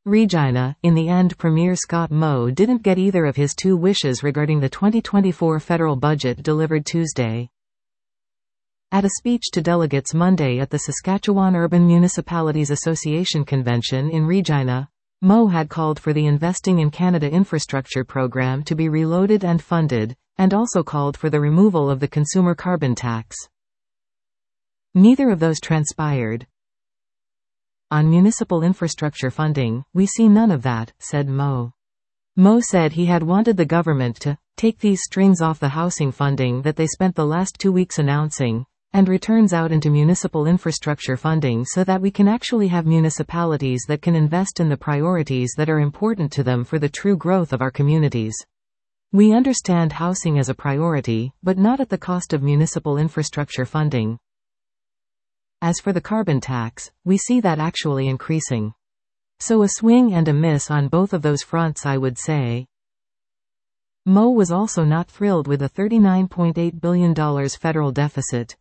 Regina. In the end, Premier Scott Moe didn't get either of his two wishes regarding the 2024 federal budget delivered Tuesday. At a speech to delegates Monday at the Saskatchewan Urban Municipalities Association convention in Regina, Moe had called for the Investing in Canada infrastructure program to be reloaded and funded, and also called for the removal of the consumer carbon tax. Neither of those transpired. On municipal infrastructure funding, we see none of that, said Moe. Moe said he had wanted the government to take these strings off the housing funding that they spent the last 2 weeks announcing, and returns out into municipal infrastructure funding so that we can actually have municipalities that can invest in the priorities that are important to them for the true growth of our communities. We understand housing as a priority, but not at the cost of municipal infrastructure funding. As for the carbon tax, we see that actually increasing. So a swing and a miss on both of those fronts, I would say. Moe was also not thrilled with a $39.8 billion federal deficit.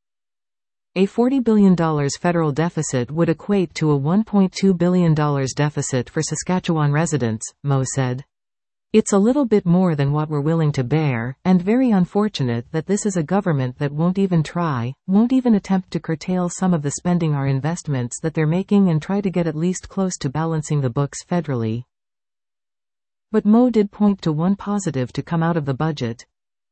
A $40 billion federal deficit would equate to a $1.2 billion deficit for Saskatchewan residents, Moe said. It's a little bit more than what we're willing to bear, and very unfortunate that this is a government that won't even attempt to curtail some of the spending or investments that they're making and try to get at least close to balancing the books federally. But Moe did point to one positive to come out of the budget.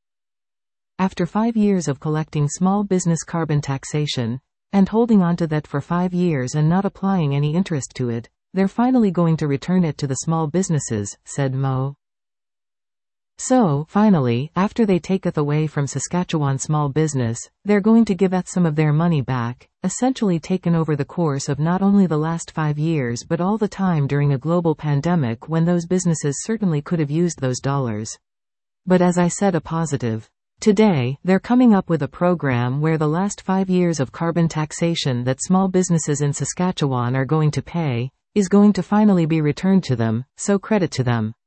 After 5 years of collecting small business carbon taxation, and holding on to that for 5 years and not applying any interest to it, they're finally going to return it to the small businesses, said Moe. So, finally, after they taketh away from Saskatchewan small business, they're going to give it some of their money back, essentially taken over the course of not only the last 5 years but all the time during a global pandemic when those businesses certainly could have used those dollars. But as I said, a positive. Today, they're coming up with a program where the last 5 years of carbon taxation that small businesses in Saskatchewan are going to pay, is going to finally be returned to them, so credit to them.